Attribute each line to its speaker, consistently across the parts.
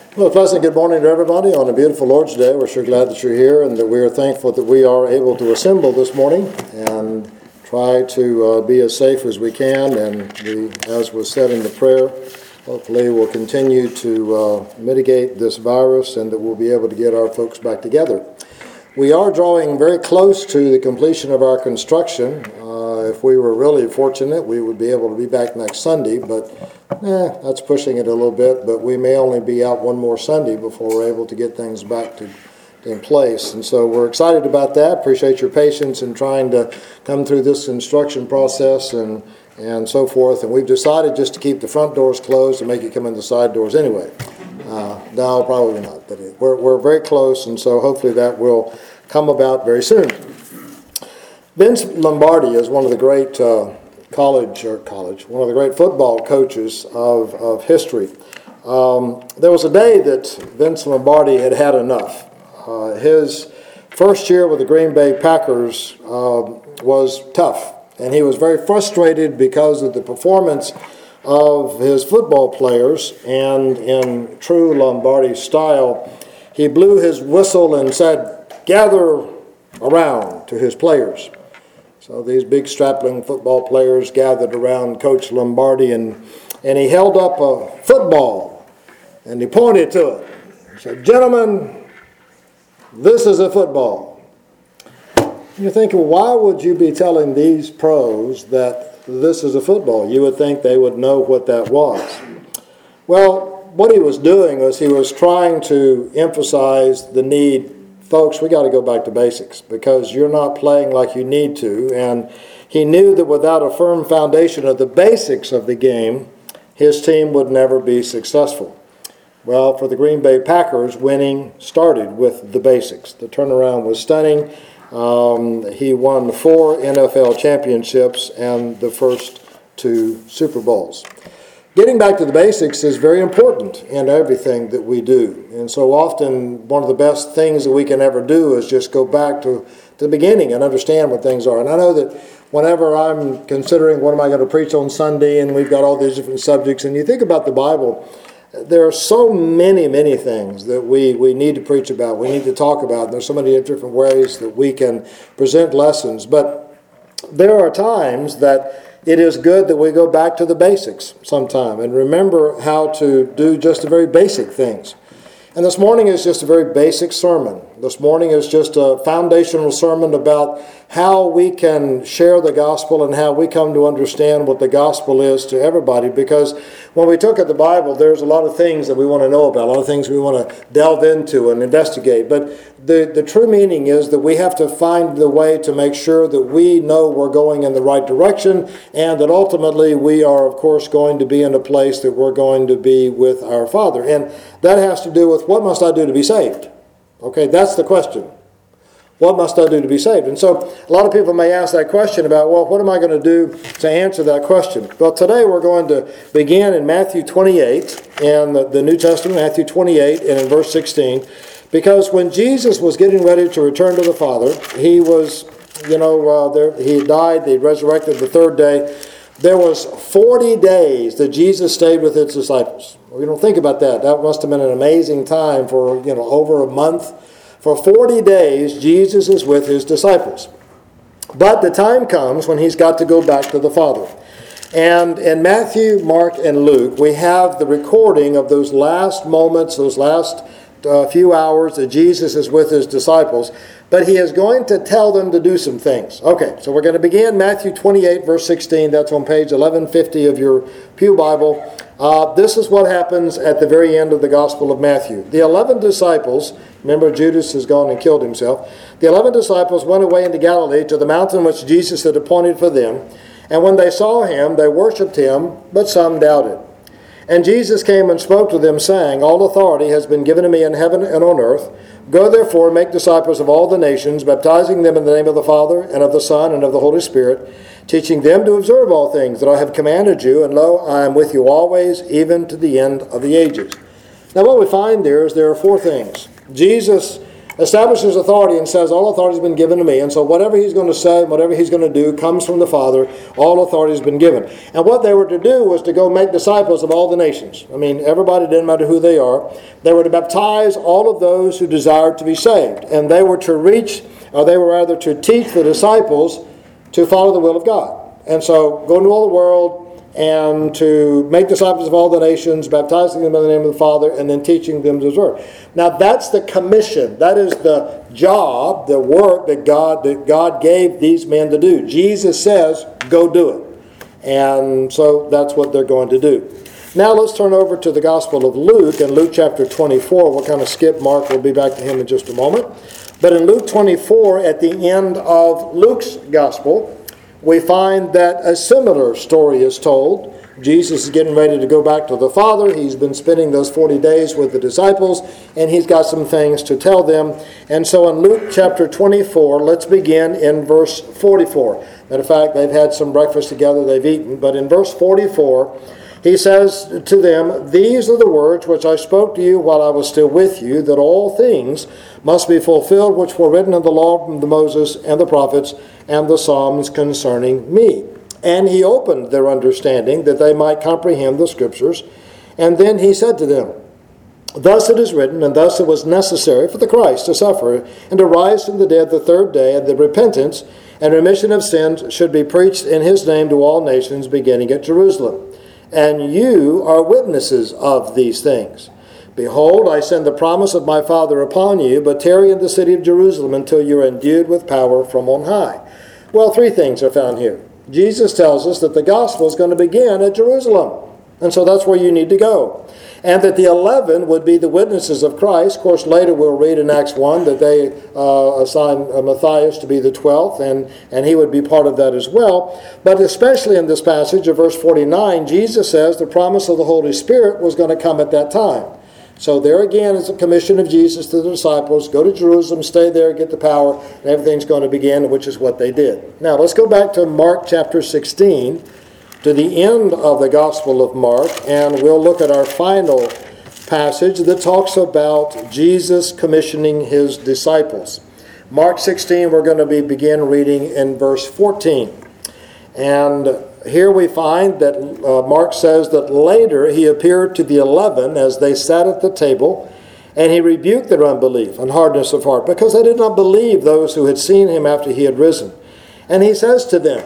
Speaker 1: Well, a pleasant good morning to everybody on a beautiful Lord's Day. We're sure glad that you're here and that we are thankful that we are able to assemble this morning and try to be as safe as we can. And we, as was said in the prayer, hopefully we'll continue to mitigate this virus and that we'll be able to get our folks back together. We are drawing very close to the completion of our construction. If we were really fortunate, we would be able to be back next Sunday, but that's pushing it a little bit. But we may only be out one more Sunday before we're able to get things back in place. And so we're excited about that. Appreciate your patience in trying to come through this construction process and so forth. And we've decided just to keep the front doors closed and make you come in the side doors anyway. No, probably not. But we're very close, and so hopefully that will come about very soon. Vince Lombardi is one of the great one of the great football coaches of history. There was a day that Vince Lombardi had enough. His first year with the Green Bay Packers was tough, and he was very frustrated because of the performance of his football players, and in true Lombardi style, he blew his whistle and said, "Gather around," to his players. So these big strapling football players gathered around Coach Lombardi, and he held up a football, and he pointed to it. He said, "Gentlemen, this is a football." And you're thinking, why would you be telling these pros that this is a football? You would think they would know what that was. Well, what he was doing was he was trying to emphasize the need. Folks, we got to go back to basics because you're not playing like you need to. And he knew that without a firm foundation of the basics of the game, his team would never be successful. Well, for the Green Bay Packers, winning started with the basics. The turnaround was stunning. He won 4 NFL championships and the first 2 Super Bowls. Getting back to the basics is very important in everything that we do. And so often one of the best things that we can ever do is just go back to the beginning and understand what things are. And I know that whenever I'm considering what am I going to preach on Sunday, and we've got all these different subjects, and you think about the Bible, there are so many things that we need to preach about, we need to talk about. And there's so many different ways that we can present lessons. But there are times that it is good that we go back to the basics sometime and remember how to do just the very basic things. And this morning is just a very basic sermon. This morning is just a foundational sermon about how we can share the gospel and how we come to understand what the gospel is to everybody. Because when we look at the Bible, there's a lot of things that we want to know about, a lot of things we want to delve into and investigate. But the true meaning is that we have to find the way to make sure that we know we're going in the right direction and that ultimately we are, of course, going to be in a place that we're going to be with our Father. And that has to do with what must I do to be saved? Okay, that's the question. What must I do to be saved? And so a lot of people may ask that question about, well, what am I going to do to answer that question? Well, today we're going to begin in Matthew 28, in the New Testament, Matthew 28, and in verse 16. Because when Jesus was getting ready to return to the Father, he was, he died, he resurrected the third day. There was 40 days that Jesus stayed with his disciples. We don't think about that. That must have been an amazing time for, over a month. For 40 days, Jesus is with his disciples. But the time comes when he's got to go back to the Father. And in Matthew, Mark, and Luke, we have the recording of those last moments, those last few hours that Jesus is with his disciples. But he is going to tell them to do some things. Okay, so we're going to begin Matthew 28, verse 16. That's on page 1150 of your Pew Bible. This is what happens at the very end of the Gospel of Matthew. The 11 disciples, remember Judas has gone and killed himself. The 11 disciples went away into Galilee to the mountain which Jesus had appointed for them. And when they saw him, they worshipped him, but some doubted. And Jesus came and spoke to them, saying, "All authority has been given to me in heaven and on earth. Go therefore and make disciples of all the nations, baptizing them in the name of the Father, and of the Son, and of the Holy Spirit, teaching them to observe all things that I have commanded you, and lo, I am with you always, even to the end of the ages." Now what we find there is there are 4 things. Jesus establishes authority and says, all authority has been given to me. And so whatever he's going to say, whatever he's going to do comes from the Father. All authority has been given. And what they were to do was to go make disciples of all the nations. I mean, everybody, didn't matter who they are. They were to baptize all of those who desired to be saved. And they were to to teach the disciples to follow the will of God. And so go into all the world and to make disciples of all the nations, baptizing them in the name of the Father, and then teaching them to observe. Now that's the commission. That is the job, the work that God gave these men to do. Jesus says, go do it. And so that's what they're going to do. Now let's turn over to the Gospel of Luke, and Luke chapter 24. We'll kind of skip Mark. We'll be back to him in just a moment. But in Luke 24, at the end of Luke's Gospel, we find that a similar story is told. Jesus is getting ready to go back to the Father. He's been spending those 40 days with the disciples, and he's got some things to tell them. And so in Luke chapter 24, let's begin in verse 44. Matter of fact, they've had some breakfast together, they've eaten. But in verse 44, he says to them, "These are the words which I spoke to you while I was still with you, that all things must be fulfilled which were written in the law of Moses and the prophets and the Psalms concerning me." And he opened their understanding that they might comprehend the Scriptures. And then he said to them, "Thus it is written, and thus it was necessary for the Christ to suffer and to rise from the dead the third day, and that repentance and remission of sins should be preached in his name to all nations, beginning at Jerusalem. And you are witnesses of these things. Behold, I send the promise of my Father upon you, but tarry in the city of Jerusalem until you are endued with power from on high." Well, three things are found here. Jesus tells us that the gospel is going to begin at Jerusalem. And so that's where you need to go. And that the 11 would be the witnesses of Christ. Of course, later we'll read in Acts 1 that they assigned Matthias to be the 12th, and he would be part of that as well. But especially in this passage of verse 49, Jesus says the promise of the Holy Spirit was going to come at that time. So there again is a commission of Jesus to the disciples. Go to Jerusalem, stay there, get the power, and everything's going to begin, which is what they did. Now let's go back to Mark chapter 16, to the end of the Gospel of Mark, and we'll look at our final passage that talks about Jesus commissioning his disciples. Mark 16, we're going to begin reading in verse 14. And here we find that Mark says that later he appeared to the 11 as they sat at the table, and he rebuked their unbelief and hardness of heart, because they did not believe those who had seen him after he had risen. And he says to them,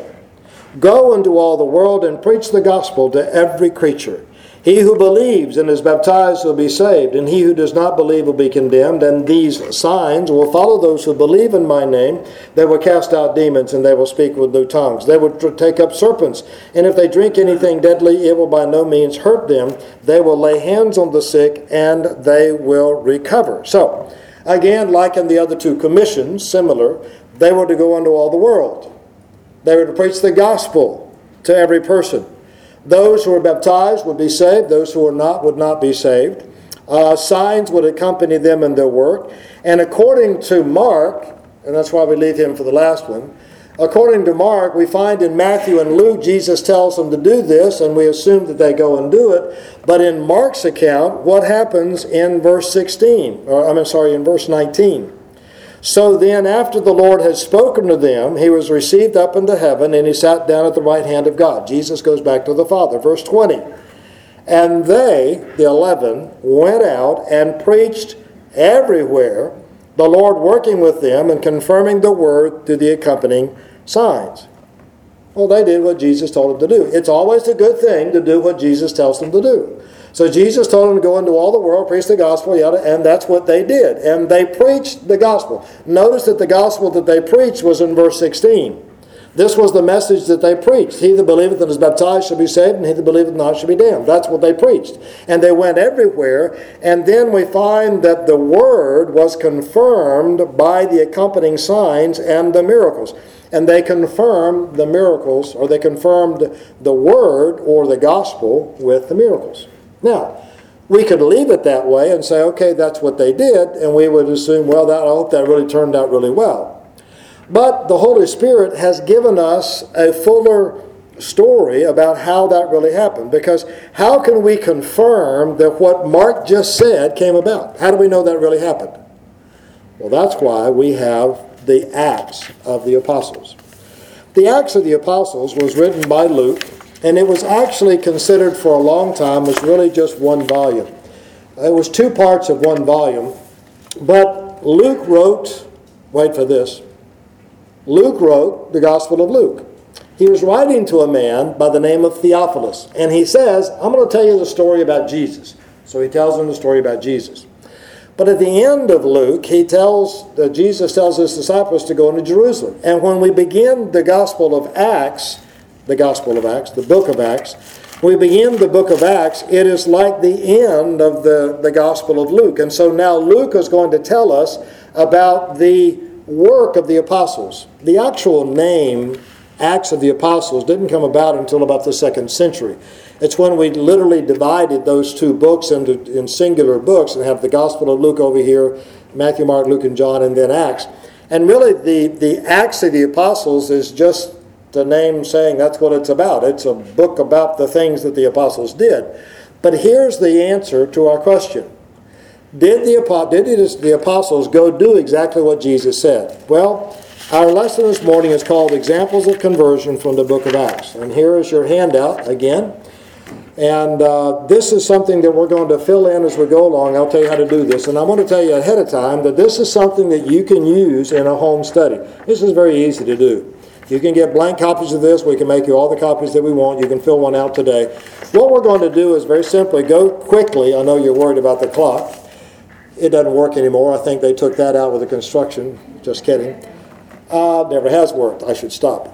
Speaker 1: "Go into all the world and preach the gospel to every creature. He who believes and is baptized will be saved, and he who does not believe will be condemned. And these signs will follow those who believe in my name. They will cast out demons, and they will speak with new tongues. They will take up serpents, and if they drink anything deadly, it will by no means hurt them. They will lay hands on the sick, and they will recover." So, again, like in the other two commissions, similar, they were to go into all the world. They were to preach the gospel to every person. Those who were baptized would be saved. Those who were not would not be saved. Signs would accompany them in their work. And according to Mark, and that's why we leave him for the last one, according to Mark, we find in Matthew and Luke, Jesus tells them to do this, and we assume that they go and do it. But in Mark's account, what happens in verse 16? In verse 19. "So then, after the Lord had spoken to them, he was received up into heaven, and he sat down at the right hand of God." Jesus goes back to the Father. Verse 20. "And they," the 11, "went out and preached everywhere, the Lord working with them and confirming the word through the accompanying signs." Well, they did what Jesus told them to do. It's always a good thing to do what Jesus tells them to do. So Jesus told them to go into all the world, preach the gospel, and that's what they did. And they preached the gospel. Notice that the gospel that they preached was in verse 16. This was the message that they preached. "He that believeth and is baptized shall be saved, and he that believeth not shall be damned." That's what they preached. And they went everywhere. And then we find that the word was confirmed by the accompanying signs and the miracles. And they confirmed the miracles, or they confirmed the word or the gospel with the miracles. Now, we could leave it that way and say, okay, that's what they did, and we would assume, well, I hope that really turned out really well. But the Holy Spirit has given us a fuller story about how that really happened. Because how can we confirm that what Mark just said came about? How do we know that really happened? Well, that's why we have the Acts of the Apostles. The Acts of the Apostles was written by Luke, and it was actually considered for a long time as really just one volume. It was two parts of one volume, but Luke wrote, wait for this, Luke wrote the Gospel of Luke. He was writing to a man by the name of Theophilus, and he says, I'm going to tell you the story about Jesus. So he tells him the story about Jesus. But at the end of Luke, Jesus tells his disciples to go into Jerusalem. And when we begin the Gospel of Acts, the book of Acts, we begin the book of Acts, it is like the end of the Gospel of Luke. And so now Luke is going to tell us about the work of the apostles. The actual name, Acts of the Apostles, didn't come about until about the 2nd century. It's when we literally divided those two books in singular books and have the Gospel of Luke over here, Matthew, Mark, Luke, and John, and then Acts. And really the Acts of the Apostles is just the name saying that's what it's about. It's a book about the things that the apostles did. But here's the answer to our question. Did the apostles go do exactly what Jesus said? Well, our lesson this morning is called Examples of Conversion from the book of Acts. And here is your handout again. And this is something that we're going to fill in as we go along. I'll tell you how to do this. And I want to tell you ahead of time that this is something that you can use in a home study. This is very easy to do. You can get blank copies of this. We can make you all the copies that we want. You can fill one out today. What we're going to do is very simply go quickly. I know you're worried about the clock. It doesn't work anymore. I think they took that out with the construction. Just kidding. Never has worked. I should stop.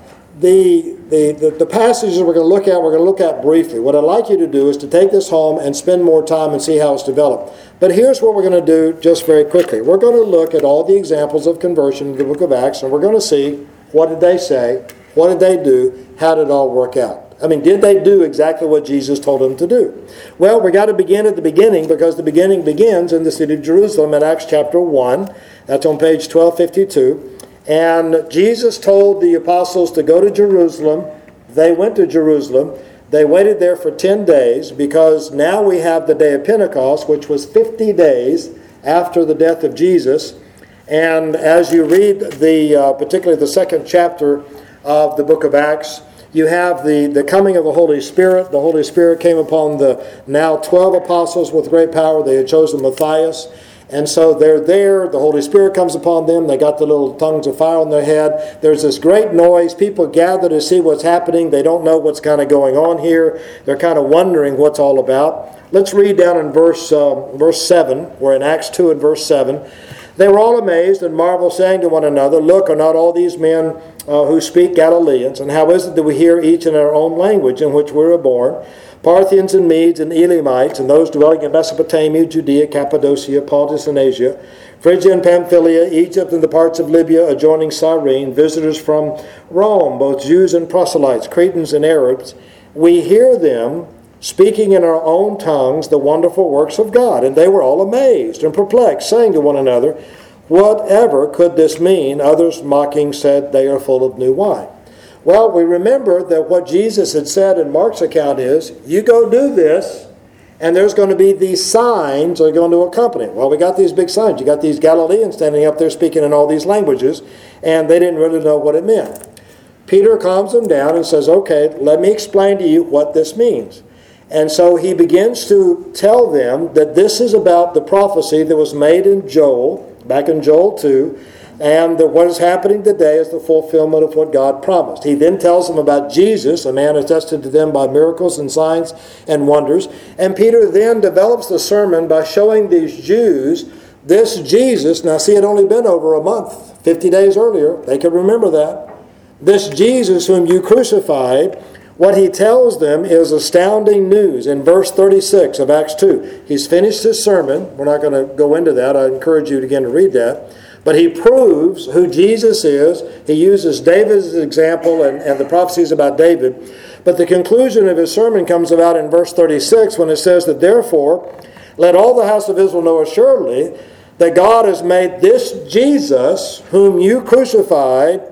Speaker 1: The passages we're going to look at briefly. What I'd like you to do is to take this home and spend more time and see how it's developed. But here's what we're going to do just very quickly. We're going to look at all the examples of conversion in the book of Acts, and we're going to see what did they say, what did they do, how did it all work out. I mean, did they do exactly what Jesus told them to do? Well, we got to begin at the beginning, because the beginning begins in the city of Jerusalem in Acts chapter 1. That's on page 1252. And Jesus told the apostles to go to Jerusalem. They went to Jerusalem. They waited there for 10 days, because now we have the day of Pentecost, which was 50 days after the death of Jesus. And as you read particularly the 2nd chapter of the book of Acts, you have the coming of the Holy Spirit. The Holy Spirit came upon the now 12 apostles with great power. They had chosen Matthias. And so they're there. The Holy Spirit comes upon them. They got the little tongues of fire on their head. There's this great noise. People gather to see what's happening. They don't know what's kind of going on here. They're kind of wondering what's all about. Let's read down in verse 7. We're in Acts 2 and verse 7. They were all amazed and marveled, saying to one another, Look, are not all these men who speak Galileans? And how is it that we hear each in our own language in which we were born? Parthians and Medes and Elamites, and those dwelling in Mesopotamia, Judea, Cappadocia, Pontus and Asia, Phrygia and Pamphylia, Egypt and the parts of Libya adjoining Cyrene, visitors from Rome, both Jews and proselytes, Cretans and Arabs, we hear them speaking in our own tongues the wonderful works of God. And they were all amazed and perplexed, saying to one another, Whatever could this mean? Others mocking said, They are full of new wine. Well, we remember that what Jesus had said in Mark's account is, you go do this, and there's going to be these signs that are going to accompany it. Well, we got these big signs. You got these Galileans standing up there speaking in all these languages, and they didn't really know what it meant. Peter calms them down and says, okay, let me explain to you what this means. And so he begins to tell them that this is about the prophecy that was made in Joel, back in Joel 2, and that what is happening today is the fulfillment of what God promised. He then tells them about Jesus, a man attested to them by miracles and signs and wonders. And Peter then develops the sermon by showing these Jews this Jesus. Now see, it had only been over a month, 50 days earlier. They could remember that. This Jesus whom you crucified, what he tells them is astounding news. In verse 36 of Acts 2, he's finished his sermon. We're not going to go into that. I encourage you again to read that. But he proves who Jesus is. He uses David as an example and the prophecies about David. But the conclusion of his sermon comes about in verse 36 when it says that, Therefore, let all the house of Israel know assuredly that God has made this Jesus, whom you crucified,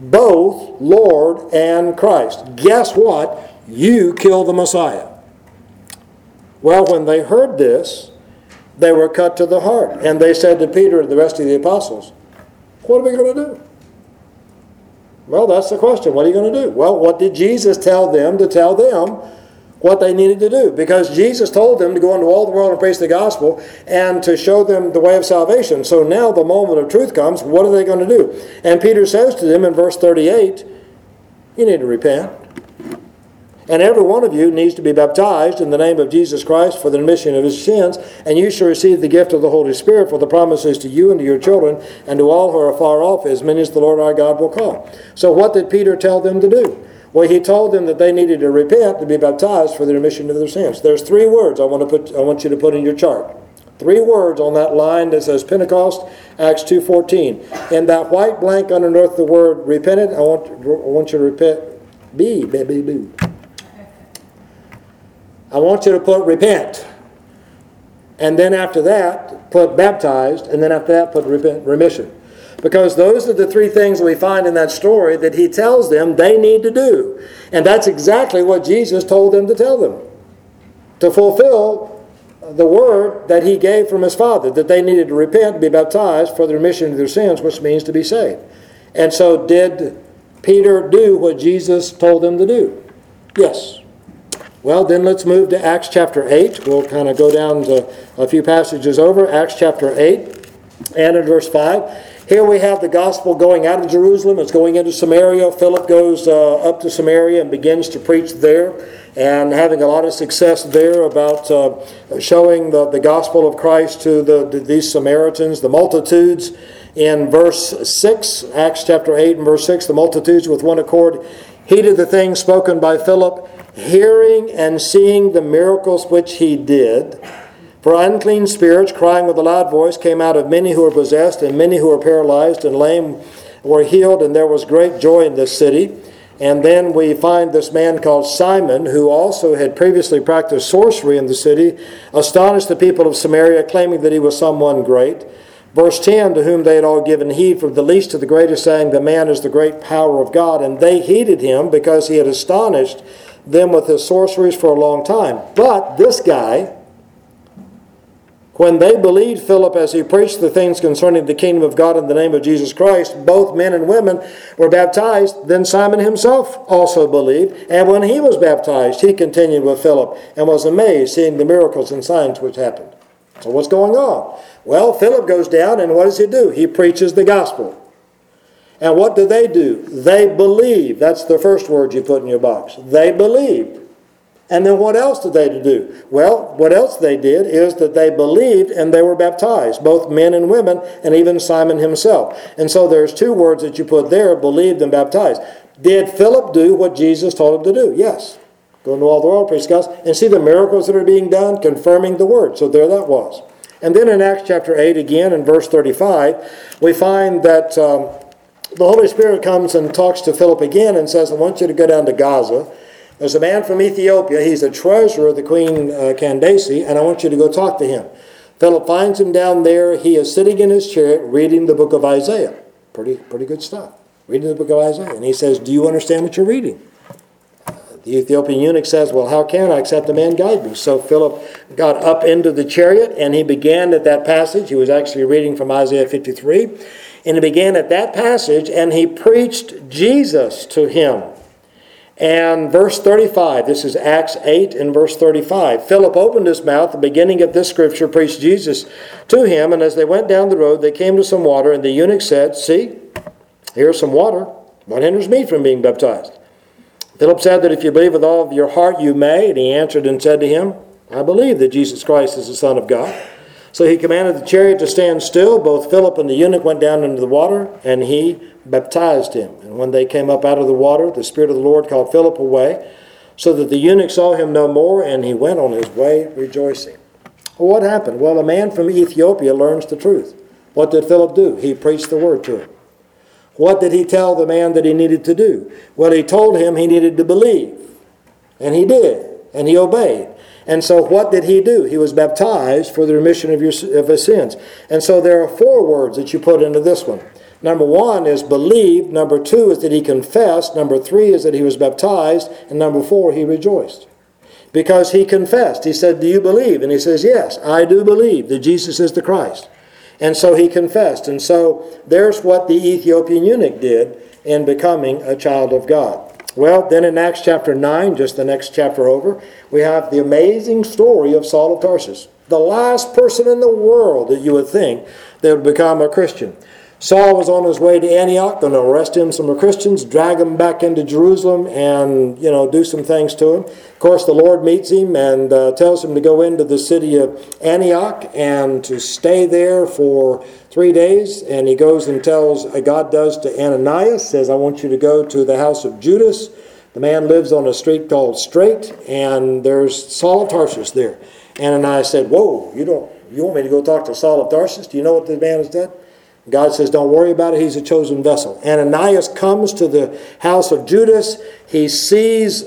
Speaker 1: both Lord and Christ. Guess what? You killed the Messiah. Well, when they heard this, They were cut to the heart. And they said to Peter and the rest of the apostles, what are we going to do? Well, that's the question. What are you going to do? Well, what did Jesus tell them to tell them what they needed to do? Because Jesus told them to go into all the world and preach the gospel and to show them the way of salvation. So now the moment of truth comes. What are they going to do? And Peter says to them in verse 38, you need to repent. And every one of you needs to be baptized in the name of Jesus Christ for the remission of his sins, and you shall receive the gift of the Holy Spirit, for the promise is to you and to your children and to all who are far off, as many as the Lord our God will call. So what did Peter tell them to do? Well, he told them that they needed to repent, to be baptized for the remission of their sins. There's 3 words I want you to put in your chart. 3 words on that line that says Pentecost, Acts 2:14. In that white blank underneath the word repented, I want you to repent. I want you to put repent. And then after that, put baptized. And then after that, put remission. Because those are the 3 things that we find in that story that he tells them they need to do. And that's exactly what Jesus told them to tell them. To fulfill the word that he gave from his Father, that they needed to repent, be baptized for the remission of their sins, which means to be saved. And so did Peter do what Jesus told them to do? Yes. Well, then let's move to Acts chapter 8. We'll kind of go down to a few passages over. Acts chapter 8 and in verse 5. Here we have the gospel going out of Jerusalem. It's going into Samaria. Philip goes up to Samaria and begins to preach there, and having a lot of success there about showing the gospel of Christ to these Samaritans, the multitudes. In verse 6, Acts chapter 8 and verse 6, the multitudes with one accord heeded the things spoken by Philip, hearing and seeing the miracles which he did. For unclean spirits, crying with a loud voice, came out of many who were possessed, and many who were paralyzed and lame were healed, and there was great joy in this city. And then we find this man called Simon, who also had previously practiced sorcery in the city, astonished the people of Samaria, claiming that he was someone great. Verse 10, to whom they had all given heed, from the least to the greatest, saying, the man is the great power of God. And they heeded him because he had astonished them with his sorceries for a long time. But this guy, when they believed Philip as he preached the things concerning the kingdom of God in the name of Jesus Christ, both men and women were baptized. Then Simon himself also believed. And when he was baptized, he continued with Philip and was amazed, seeing the miracles and signs which happened. So what's going on? Well, Philip goes down, and what does he do? He preaches the gospel. And what do? They believe. That's the first word you put in your box. They believed. And then what else did they do? Well, what else they did is that they believed and they were baptized, both men and women, and even Simon himself. And so there's 2 words that you put there, believed and baptized. Did Philip do what Jesus told him to do? Yes. Go into all the world, preach the gospel, and see the miracles that are being done, confirming the word. So there that was. And then in Acts chapter 8 again, in verse 35, we find that the Holy Spirit comes and talks to Philip again and says, I want you to go down to Gaza. There's a man from Ethiopia. He's a treasurer of the Queen Candace, and I want you to go talk to him. Philip finds him down there. He is sitting in his chariot reading the book of Isaiah. Pretty good stuff. Reading the book of Isaiah. And he says, do you understand what you're reading? The Ethiopian eunuch says, well, how can I except a man guide me? So Philip got up into the chariot, and he began at that passage. He was actually reading from Isaiah 53. And he began at that passage, and he preached Jesus to him. And verse 35, this is Acts 8 and verse 35. Philip opened his mouth, the beginning of this scripture, preached Jesus to him. And as they went down the road, they came to some water, and the eunuch said, see, here's some water. What hinders me from being baptized? Philip said that if you believe with all of your heart, you may. And he answered and said to him, I believe that Jesus Christ is the Son of God. So he commanded the chariot to stand still. Both Philip and the eunuch went down into the water, and he baptized him. And when they came up out of the water, the Spirit of the Lord called Philip away, so that the eunuch saw him no more, and he went on his way rejoicing. Well, what happened? Well, a man from Ethiopia learns the truth. What did Philip do? He preached the word to him. What did he tell the man that he needed to do? Well, he told him he needed to believe. And he did. And he obeyed. And so what did he do? He was baptized for the remission of his sins. And so there are 4 words that you put into this one. Number 1 is believed. Number 2 is that he confessed. Number 3 is that he was baptized. And number 4, he rejoiced. because he confessed. He said, do you believe? And he says, yes, I do believe that Jesus is the Christ. And so he confessed. And so there's what the Ethiopian eunuch did in becoming a child of God. Well, then in Acts chapter 9, just the next chapter over, we have the amazing story of Saul of Tarsus, the last person in the world that you would think that would become a Christian. Saul was on his way to Antioch, going to arrest him, some Christians, drag him back into Jerusalem and, do some things to him. Of course, the Lord meets him and tells him to go into the city of Antioch and to stay there for 3 days. And he goes and tells, God does to Ananias, says, I want you to go to the house of Judas. The man lives on a street called Straight, and there's Saul of Tarsus there. Ananias said, whoa, you want me to go talk to Saul of Tarsus? Do you know what the man has done? God says, don't worry about it. He's a chosen vessel. Ananias comes to the house of Judas. He sees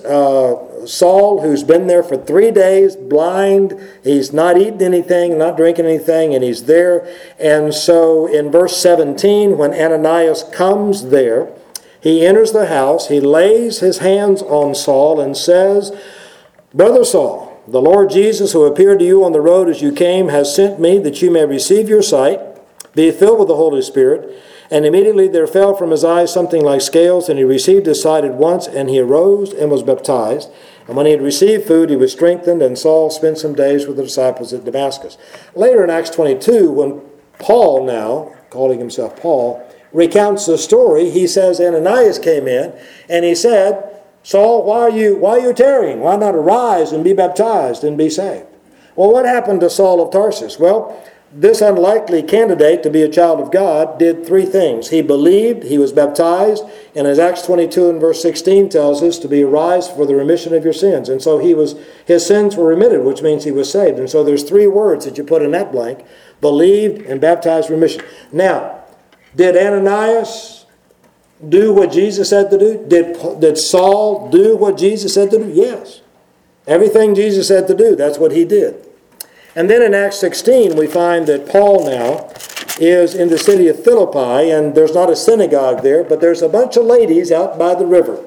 Speaker 1: Saul, who's been there for 3 days, blind. He's not eating anything, not drinking anything, and he's there. And so in verse 17, when Ananias comes there, he enters the house. He lays his hands on Saul and says, Brother Saul, the Lord Jesus, who appeared to you on the road as you came, has sent me that you may receive your sight, be filled with the Holy Spirit. And immediately there fell from his eyes something like scales, and he received his sight at once, and he arose and was baptized. And when he had received food, he was strengthened, and Saul spent some days with the disciples at Damascus. Later in Acts 22, when Paul now, calling himself Paul, recounts the story, he says Ananias came in, and he said, Saul, why are you tarrying? Why not arise and be baptized and be saved? Well, what happened to Saul of Tarsus? Well, this unlikely candidate to be a child of God did 3 things. He believed, he was baptized, and as Acts 22 and verse 16 tells us, to be arise for the remission of your sins. And so his sins were remitted, which means he was saved. And so there's 3 words that you put in that blank: believed and baptized, remission. Now, did Ananias do what Jesus said to do? Did Saul do what Jesus said to do? Yes. Everything Jesus said to do, that's what he did. And then in Acts 16, we find that Paul now is in the city of Philippi, and there's not a synagogue there, but there's a bunch of ladies out by the river.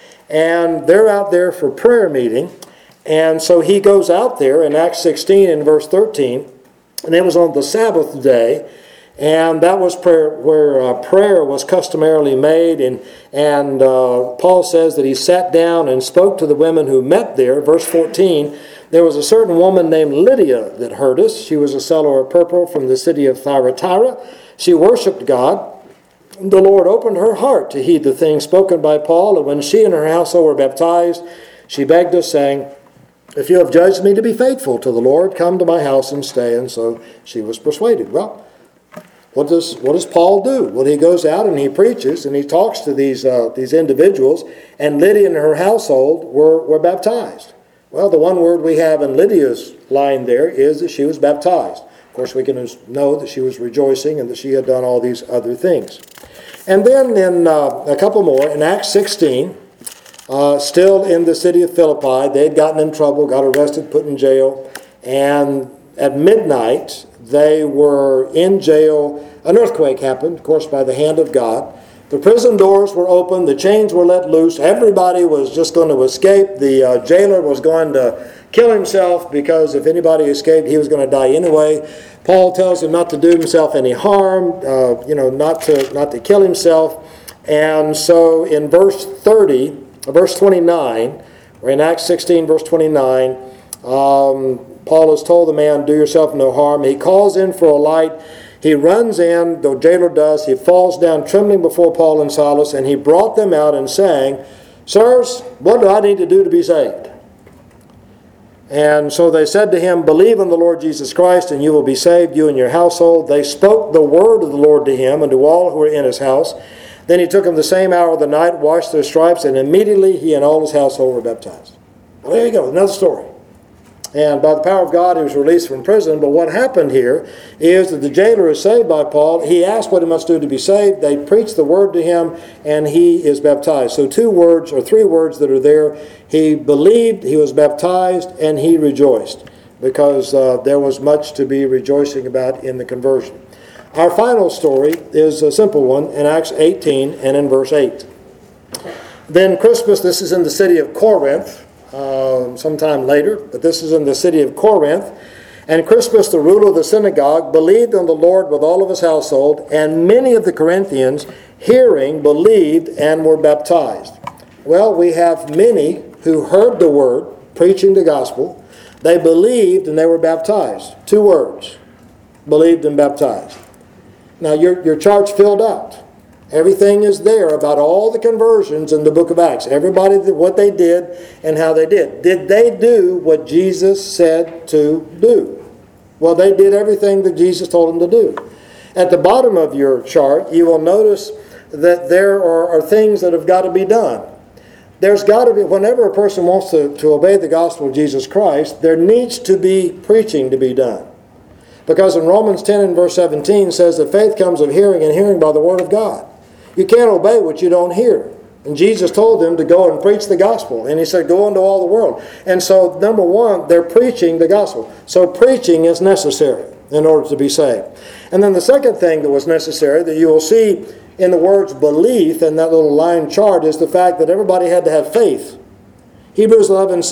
Speaker 1: And they're out there for prayer meeting. And so he goes out there in Acts 16 and verse 13, and it was on the Sabbath day, and that was where prayer was customarily made. And Paul says that he sat down and spoke to the women who met there. Verse 14, there was a certain woman named Lydia that heard us. She was a seller of purple from the city of Thyatira. She worshipped God. The Lord opened her heart to heed the things spoken by Paul. And when she and her household were baptized, she begged us, saying, if you have judged me to be faithful to the Lord, come to my house and stay. And so she was persuaded. Well, what does Paul do? Well, he goes out and he preaches and he talks to these individuals, and Lydia and her household were baptized. Well, the one word we have in Lydia's line there is that she was baptized. Of course, we can know that she was rejoicing and that she had done all these other things. And then in a couple more, in Acts 16, still in the city of Philippi, they had gotten in trouble, got arrested, put in jail, and at midnight, they were in jail. An earthquake happened, of course, by the hand of God. The prison doors were open. The chains were let loose. Everybody was just going to escape. The jailer was going to kill himself because if anybody escaped, he was going to die anyway. Paul tells him not to do himself any harm, not to kill himself. And so in verse 29, or in Acts 16, verse 29, Paul has told the man, do yourself no harm. He calls in for a light. He runs in, the jailer does. He falls down trembling before Paul and Silas, and he brought them out and saying, sirs, what do I need to do to be saved? And so they said to him, believe in the Lord Jesus Christ, and you will be saved, you and your household. They spoke the word of the Lord to him and to all who were in his house. Then he took them the same hour of the night, washed their stripes, and immediately he and all his household were baptized. Well, there you go, another story. And by the power of God, he was released from prison. But what happened here is that the jailer is saved by Paul. He asked what he must do to be saved. They preached the word to him, and he is baptized. So 2 words or 3 words that are there. He believed, he was baptized, and he rejoiced, because there was much to be rejoicing about in the conversion. Our final story is a simple one in Acts 18 and in verse 8. Then Crispus, this is in the city of Corinth. sometime later, but this is in the city of Corinth. And Crispus, the ruler of the synagogue, believed on the Lord with all of his household, and many of the Corinthians, hearing, believed and were baptized. Well, we have many who heard the word, preaching the gospel. They believed and they were baptized. 2 words, believed and baptized. Now, your chart's filled out. Everything is there about all the conversions in the book of Acts. Everybody, what they did and how they did. Did they do what Jesus said to do? Well, they did everything that Jesus told them to do. At the bottom of your chart, you will notice that there are things that have got to be done. There's got to be, whenever a person wants to obey the gospel of Jesus Christ, there needs to be preaching to be done. Because in Romans 10 and verse 17 says that faith comes of hearing, and hearing by the word of God. You can't obey what you don't hear. And Jesus told them to go and preach the gospel. And he said, go into all the world. And so, number one, they're preaching the gospel. So preaching is necessary in order to be saved. And then the second thing that was necessary that you will see in the words belief in that little line chart is the fact that everybody had to have faith. Hebrews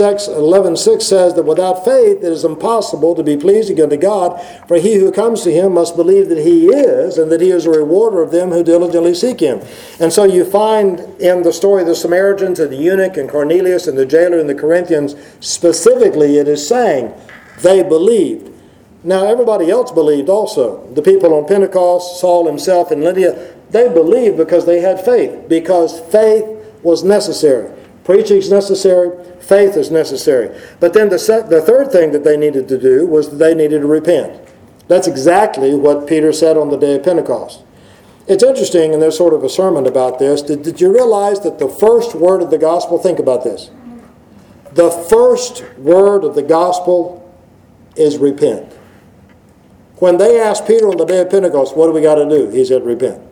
Speaker 1: 11:6 says that without faith it is impossible to be pleasing unto God, for he who comes to him must believe that he is, and that he is a rewarder of them who diligently seek him. And so you find in the story of the Samaritans and the eunuch and Cornelius and the jailer and the Corinthians, specifically it is saying they believed. Now everybody else believed also. The people on Pentecost, Saul himself and Lydia, they believed because they had faith, because faith was necessary. Preaching is necessary. Faith is necessary. But then the third thing that they needed to do was that they needed to repent. That's exactly what Peter said on the day of Pentecost. It's interesting, and there's sort of a sermon about this. Did you realize that the first word of the gospel, think about this. The first word of the gospel is repent. When they asked Peter on the day of Pentecost, what do we got to do? He said, repent.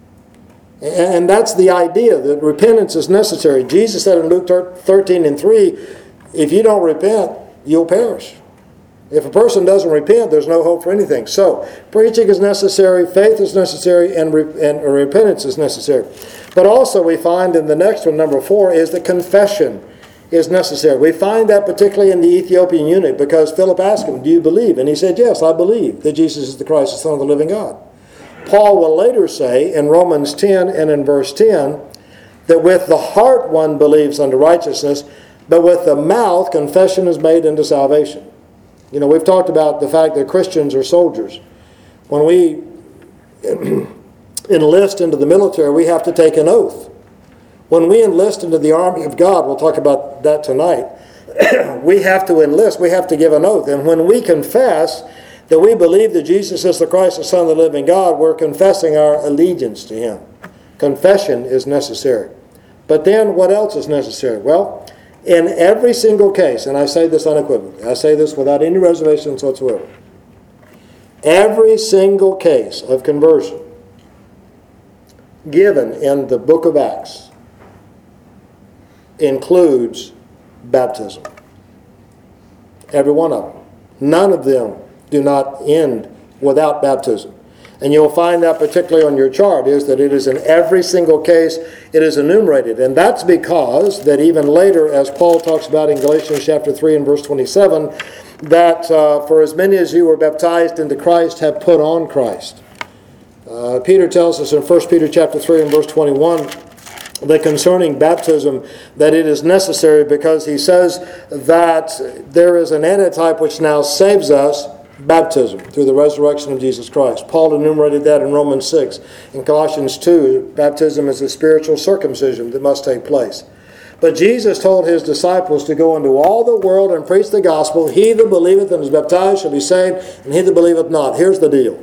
Speaker 1: And that's the idea, that repentance is necessary. Jesus said in Luke 13:3, if you don't repent, you'll perish. If a person doesn't repent, there's no hope for anything. So, preaching is necessary, faith is necessary, and repentance is necessary. But also we find in the next one, number 4, is that confession is necessary. We find that particularly in the Ethiopian eunuch, because Philip asked him, do you believe? And he said, yes, I believe that Jesus is the Christ, the Son of the living God. Paul will later say in Romans 10 and in verse 10 that with the heart one believes unto righteousness, but with the mouth confession is made unto salvation. You know, we've talked about the fact that Christians are soldiers. When we enlist into the military, we have to take an oath. When we enlist into the army of God, we'll talk about that tonight, we have to enlist, we have to give an oath. And when we confess that we believe that Jesus is the Christ, the Son of the living God, we're confessing our allegiance to him. Confession is necessary. But then what else is necessary? Well, in every single case, and I say this unequivocally, I say this without any reservations whatsoever, every single case of conversion given in the book of Acts includes baptism. Every one of them. None of them do not end without baptism. And you'll find that particularly on your chart is that it is in every single case it is enumerated. And that's because that even later, as Paul talks about in Galatians chapter 3 and verse 27, that for as many as you were baptized into Christ have put on Christ. Peter tells us in 1 Peter chapter 3 and verse 21 that concerning baptism that it is necessary because he says that there is an antitype which now saves us, baptism, through the resurrection of Jesus Christ. Paul enumerated that in Romans 6. In Colossians 2, baptism is a spiritual circumcision that must take place. But Jesus told his disciples to go into all the world and preach the gospel. He that believeth and is baptized shall be saved, and he that believeth not. Here's the deal.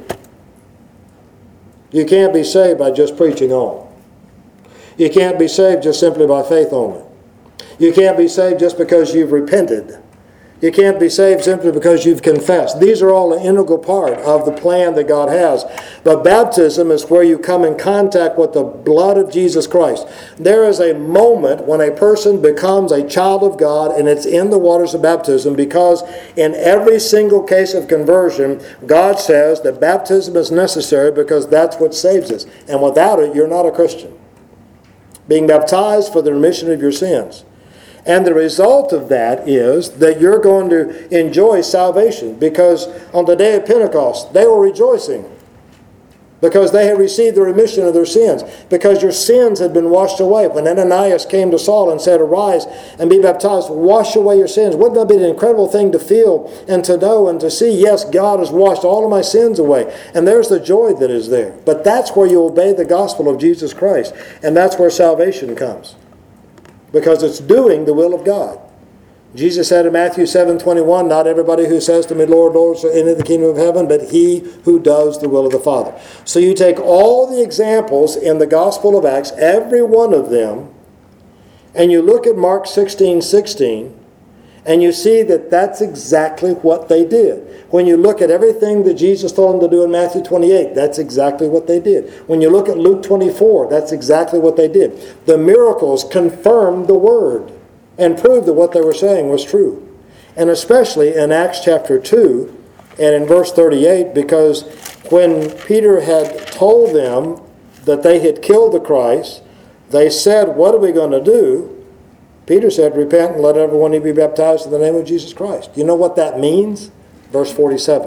Speaker 1: You can't be saved by just preaching on. You can't be saved just simply by faith only. You can't be saved just because you've repented. You can't be saved simply because you've confessed. These are all an integral part of the plan that God has. But baptism is where you come in contact with the blood of Jesus Christ. There is a moment when a person becomes a child of God, and it's in the waters of baptism, because in every single case of conversion, God says that baptism is necessary because that's what saves us. And without it, you're not a Christian. Being baptized for the remission of your sins. And the result of that is that you're going to enjoy salvation, because on the day of Pentecost, they were rejoicing because they had received the remission of their sins, because your sins had been washed away. When Ananias came to Saul and said, "Arise and be baptized, wash away your sins," wouldn't that be an incredible thing to feel and to know and to see? Yes, God has washed all of my sins away. And there's the joy that is there. But that's where you obey the gospel of Jesus Christ. And that's where salvation comes, because it's doing the will of God. Jesus said in Matthew 7:21, "Not everybody who says to me, 'Lord, Lord,' shall enter the kingdom of heaven, but he who does the will of the Father." So you take all the examples in the Gospel of Acts, every one of them, and you look at Mark 16:16, and you see that that's exactly what they did. When you look at everything that Jesus told them to do in Matthew 28, that's exactly what they did. When you look at Luke 24, that's exactly what they did. The miracles confirmed the word and proved that what they were saying was true. And especially in Acts chapter 2 and in verse 38, because when Peter had told them that they had killed the Christ, they said, "What are we going to do?" Peter said, "Repent and let everyone be baptized in the name of Jesus Christ." You know what that means? Verse 47.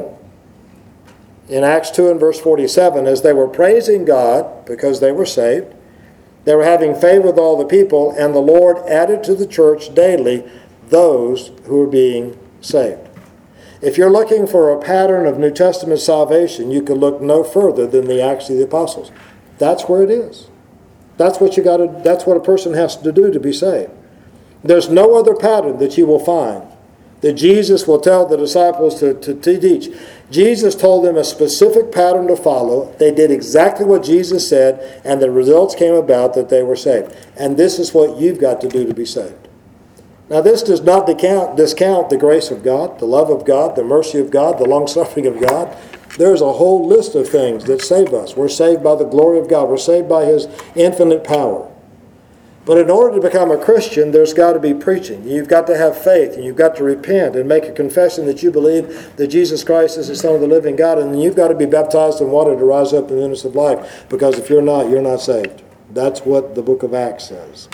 Speaker 1: In Acts 2 and verse 47, as they were praising God because they were saved, they were having favor with all the people, and the Lord added to the church daily those who were being saved. If you're looking for a pattern of New Testament salvation, you can look no further than the Acts of the Apostles. That's where it is. That's what a person has to do to be saved. There's no other pattern that you will find that Jesus will tell the disciples to teach. Jesus told them a specific pattern to follow. They did exactly what Jesus said, and the results came about that they were saved. And this is what you've got to do to be saved. Now, this does not discount the grace of God, the love of God, the mercy of God, the long-suffering of God. There's a whole list of things that save us. We're saved by the glory of God. We're saved by His infinite power. But in order to become a Christian, there's got to be preaching. You've got to have faith, and you've got to repent and make a confession that you believe that Jesus Christ is the Son of the living God, and then you've got to be baptized in water to rise up in the newness of life, because if you're not, you're not saved. That's what the book of Acts says.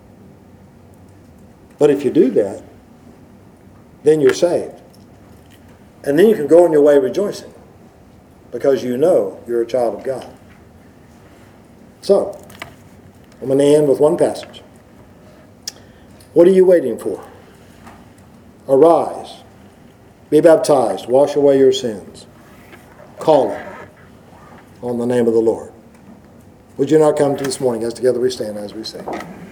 Speaker 1: But if you do that, then you're saved. And then you can go on your way rejoicing, because you know you're a child of God. So, I'm going to end with one passage. What are you waiting for? Arise, be baptized, wash away your sins, calling on the name of the Lord. Would you not come to this morning as together we stand as we sing?